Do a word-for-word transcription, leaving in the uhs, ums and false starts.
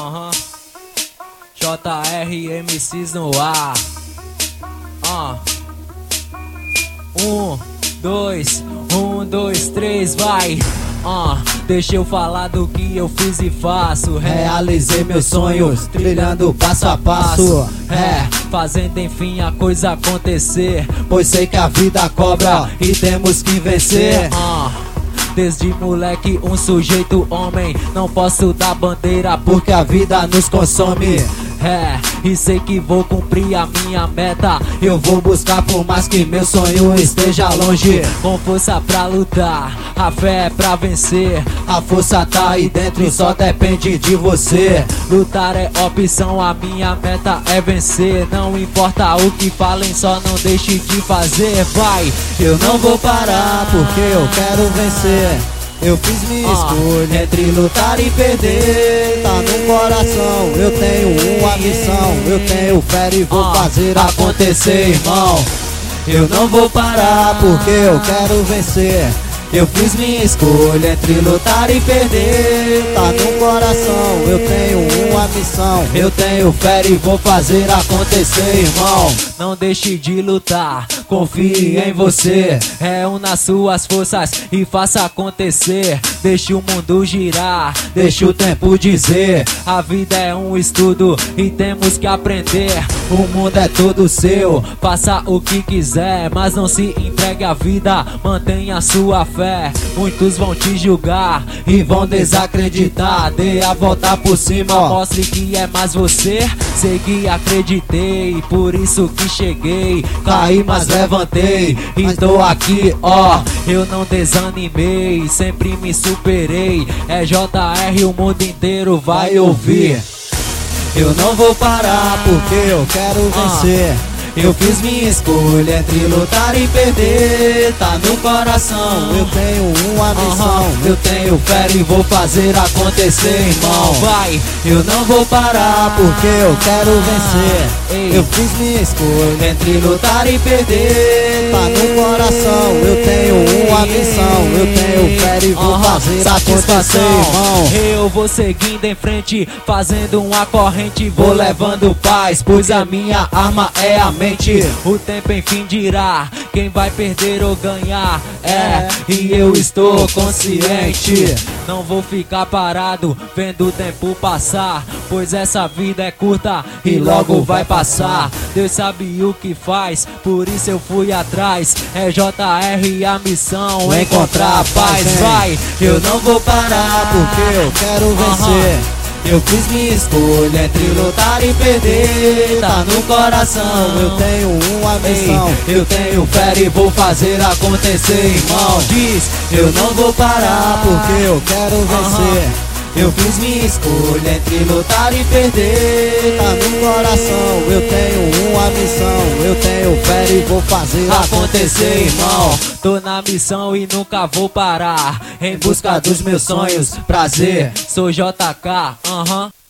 Aham. J R M Cs no ar. Ah. Um, dois, um, dois, três, vai. Ah, deixa eu falar do que eu fiz e faço. Realizei meus sonhos, trilhando passo a passo. É, fazendo enfim a coisa acontecer. Pois sei que a vida cobra e temos que vencer. Ah, desde moleque um sujeito homem, não posso dar bandeira porque Porque a vida nos consome. é, e sei que vou cumprir a minha meta. Eu vou buscar por mais que meu sonho esteja longe. Com força pra lutar, a fé é pra vencer. A força tá aí dentro, só depende de você. Lutar é opção, a minha meta é vencer. Não importa o que falem, só não deixe de fazer, vai. Eu não vou parar porque eu quero vencer. Eu fiz minha Ah. escolha entre lutar e perder. Tá no coração, eu tenho uma missão. Eu tenho fé e vou Ah. fazer acontecer, irmão. Eu não vou parar porque eu quero vencer. Eu fiz minha escolha entre lutar e perder. Tá no coração, eu tenho uma missão. Eu tenho fé e vou fazer acontecer, irmão. Não deixe de lutar, Confie em você. reúna suas forças e faça acontecer. Deixe o mundo girar, Deixa o tempo dizer. a vida é um estudo e temos que aprender. O mundo é todo seu. Faça o que quiser, mas não se entregue à vida. Mantenha sua fé, muitos vão te julgar E vão desacreditar. Dê a volta por cima, ó. Mostre que é mais você. Segui, acreditei, por isso que cheguei. Caí, mas levantei. E tô aqui, ó. Eu não desanimei, sempre me superei. É J R, o mundo inteiro vai ouvir. Eu não vou parar porque eu quero vencer. Eu fiz minha escolha entre lutar e perder. Tá no coração, eu tenho uma missão. Eu tenho fé e vou fazer acontecer, irmão. Vai, Eu não vou parar porque eu quero vencer. Ei. Eu fiz minha escolha entre lutar e perder. Tá no coração, eu tenho uma missão. Eu tenho fé e vou Aham, fazer acontecer, irmão. Eu vou seguindo em frente, fazendo uma corrente. Vou levando paz, pois a minha arma é a mente. O tempo enfim dirá quem vai perder ou ganhar. É, e eu estou consciente. Não vou ficar parado vendo o tempo passar, pois essa vida é curta e logo vai passar. Deus sabe o que faz, por isso eu fui atrás. É J R a missão, encontrar a paz. Vai, Eu não vou parar porque eu quero vencer. Eu fiz minha escolha entre lutar e perder. Tá no coração, eu tenho uma missão. Eu tenho fé e vou fazer acontecer, irmão. diz, Eu não vou parar porque eu quero vencer. Eu fiz minha escolha entre lutar e perder. Tá no coração, eu tenho uma missão. Eu tenho fé e vou fazer acontecer, irmão. tô na missão e nunca vou parar. Em busca Busca dos meus sonhos, prazer. Sou J K, aham.